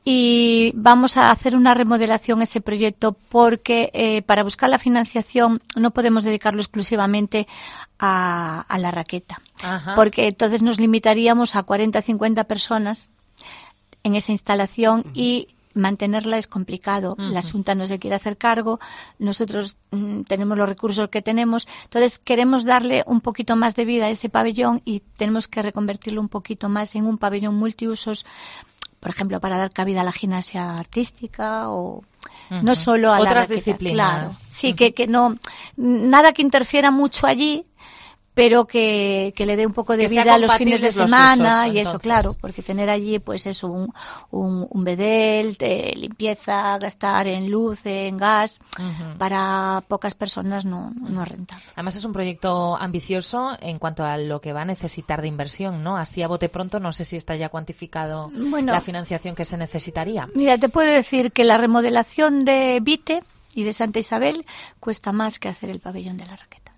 y vamos a hacer una remodelación a ese proyecto porque para buscar la financiación no podemos dedicarlo exclusivamente a la raqueta. Ajá. Porque entonces nos limitaríamos a 40-50 personas en esa instalación y mantenerla es complicado. La Xunta no se quiere hacer cargo, nosotros tenemos los recursos que tenemos, entonces queremos darle un poquito más de vida a ese pabellón y tenemos que reconvertirlo un poquito más en un pabellón multiusos, por ejemplo, para dar cabida a la gimnasia artística o no solo a otras la disciplinas. Claro, sí, que no, nada que interfiera mucho allí, pero que le dé un poco de vida a los fines de semana usos, y eso, claro, porque tener allí, pues eso, un bedel, limpieza, gastar en luz, en gas, para pocas personas no es rentable. Además es un proyecto ambicioso en cuanto a lo que va a necesitar de inversión, ¿no? Así a bote pronto, no sé si está ya cuantificado la financiación que se necesitaría. Mira, te puedo decir que la remodelación de Vite y de Santa Isabel cuesta más que hacer el pabellón de la raqueta.